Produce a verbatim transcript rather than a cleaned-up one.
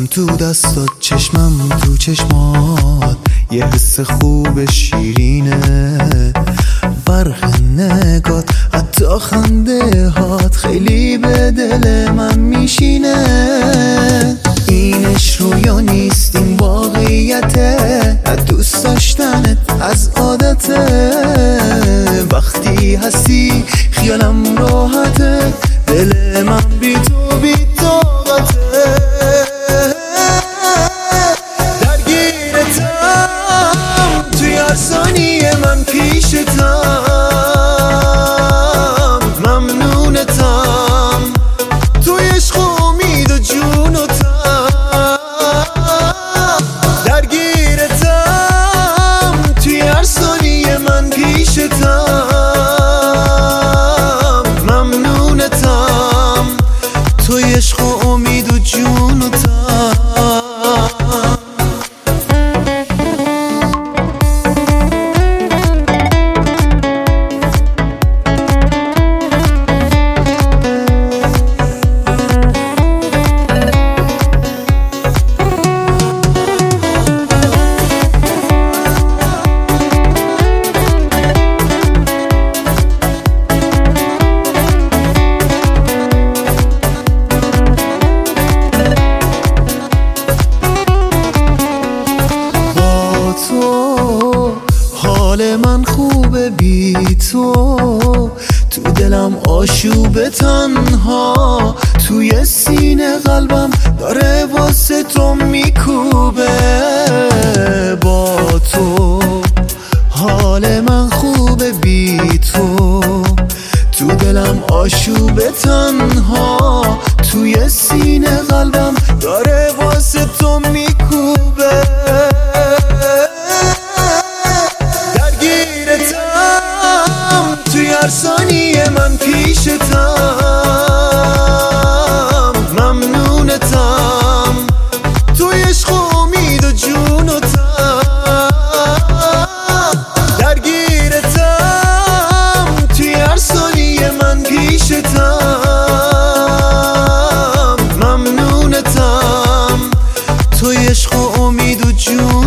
دستم تو دستات، چشمم تو چشمات، یه حس خوب شیرینه. برق نگات حتی خنده هات خیلی به دل من میشینه. اینش رویا نیست، این واقعیته، از دوست داشتنت، از عادته. وقتی هستی خیالم راحته، دل من بی تو بی طاقته. درگیرتم توی هر ثانیه من پیشتم، ممنونتم توی عشق و امید و جون و تم. درگیرتم توی هر ثانیه من پیشتم، ممنونتم توی عشق و امید و جون و تم. حال من خوبه بی تو، تو دلم آشوب تنها، توی سینه قلبم داره واسه تو میکوبه. با تو حال من خوبه بی تو، تو دلم آشوب تنها، توی سینه قلبم داره واسه تو میکوبه. توی هر ثانیه من پیشتم، ممنونتم توی عشق و امید و جون و تم. درگیرتم توی هر ثانیه من پیشتم، ممنونتم توی عشق و امید و جون